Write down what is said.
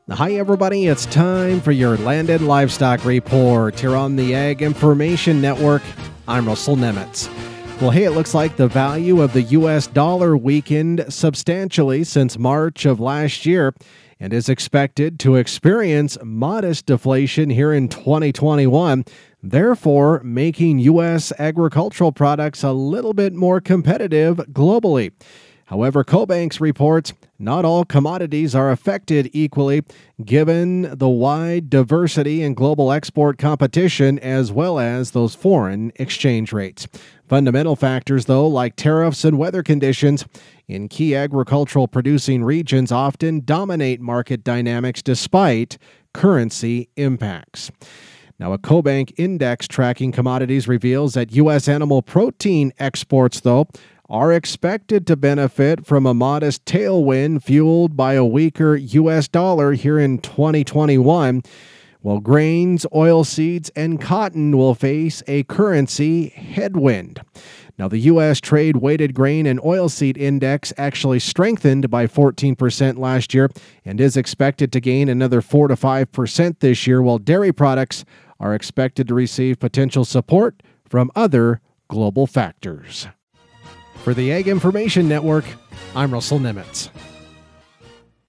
Hi, everybody. It's time for your Land and Livestock Report here on the Ag Information Network. I'm Russell Nemitz. Well, hey, it looks like the value of the U.S. dollar weakened substantially since March of last year and is expected to experience modest deflation here in 2021, therefore making U.S. agricultural products a little bit more competitive globally. However, CoBanks reports not all commodities are affected equally, given the wide diversity in global export competition as well as those foreign exchange rates. Fundamental factors, though, like tariffs and weather conditions in key agricultural producing regions often dominate market dynamics despite currency impacts. Now, a CoBank index tracking commodities reveals that U.S. animal protein exports, though, are expected to benefit from a modest tailwind fueled by a weaker U.S. dollar here in 2021, while grains, oilseeds, and cotton will face a currency headwind. Now, the U.S. trade-weighted grain and oilseed index actually strengthened by 14% last year and is expected to gain another 4 to 5% this year, while dairy products are expected to receive potential support from other global factors. For the Ag Information Network, I'm Russell Nemitz.